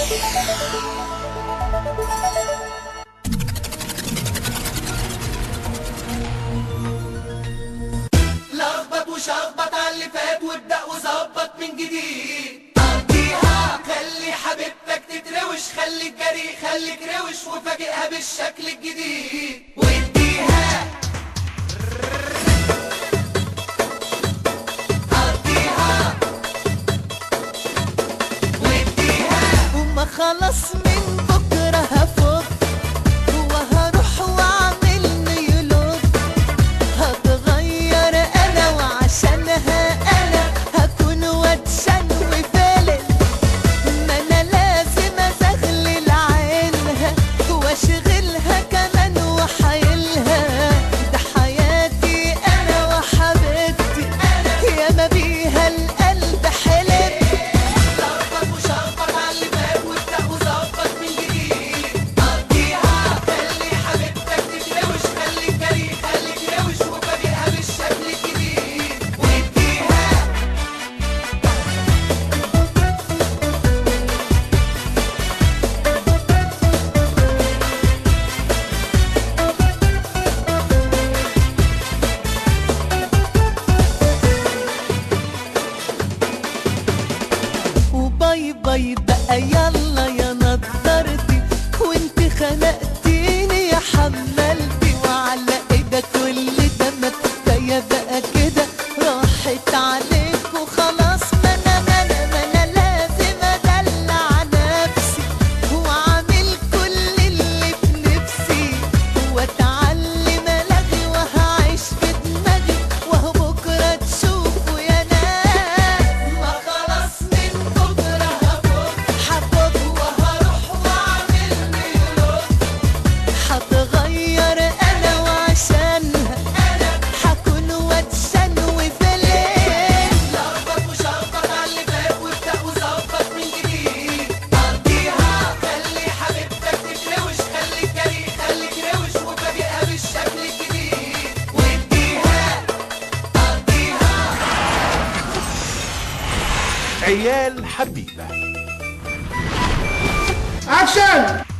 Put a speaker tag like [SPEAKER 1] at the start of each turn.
[SPEAKER 1] لخبط وشخبط على اللي فات وابدأ وظبط من جديد. قضيها خلي حبيبتك تتروش، خليك جريء خليك روش وفاجئها بالشكل الجديد واديها. قضيها واديها.
[SPEAKER 2] وما خلاص من بكرة هفوت وهروح واعمل نيولوج. هتغير انا وعشانها انا هكون واتشن وفالت. ما انا لازم ازغلل عينها واشغلها كمان وحايلها. ده حياتي انا وحبيبتي ياما بيها القلب حلم.
[SPEAKER 1] لخبط وشخبط على اللي فات وابدأ وظبط من جديد. قضيها خلي حبيبتك تتروش، خليك جريء خليك روش وفاجئها بالشكل الجديد واديها.
[SPEAKER 2] وباي باي بقى يلا يا نضارتي، وانت خنقتيني يا حمالتي. وعلى ايدك كل ده ما كفايه بقى كده، راحت عليك وخلاص. ما انا لازم ادلع نفسي واعمل كل اللي بنفسي واتعلم الغي وهعيش في دماغي وهو بكره تشوفوا يا ناس.
[SPEAKER 1] ما خلاص من بكرة
[SPEAKER 2] حبك
[SPEAKER 1] وهروح واعمل نيولوج.
[SPEAKER 2] هتغير انا وعشانها
[SPEAKER 1] انا
[SPEAKER 2] هكون واتشن وفلين.
[SPEAKER 1] لخبط وشخبط على اللي فات وابدأ وظبط من جديد. قضيها خلي حبيبتك تتروش، خليك جريء خليك روش وفاجئها بالشكل الجديد واديها. قضيها.
[SPEAKER 3] عيال حبيبة.
[SPEAKER 4] اكشن.